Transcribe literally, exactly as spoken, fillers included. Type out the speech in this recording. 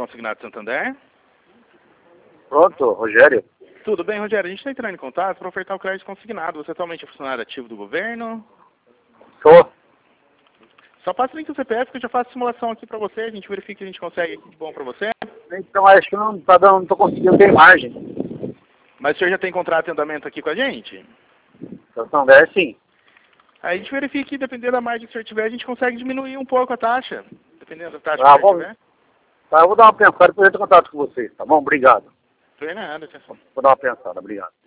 Consignado Santander. Pronto, Rogério. Tudo bem, Rogério? A gente está entrando em contato para ofertar o crédito consignado. Você atualmente é funcionário ativo do governo? Tô. Só passa o link do C P F que eu já faço simulação aqui para você. A gente verifica que a gente consegue aqui de bom para você. Então acho que não tá dando, não tô conseguindo ter margem. Mas o senhor já tem contrato de andamento aqui com a gente? Santander, sim. Aí a gente verifica que, dependendo da margem que o senhor tiver, a gente consegue diminuir um pouco a taxa. Dependendo da taxa Ah, que o senhor bom. tiver. Tá, eu vou dar uma pensada e depois eu entro em contato com vocês, tá bom? Obrigado. Não é nada, atenção. Vou dar uma pensada, obrigado.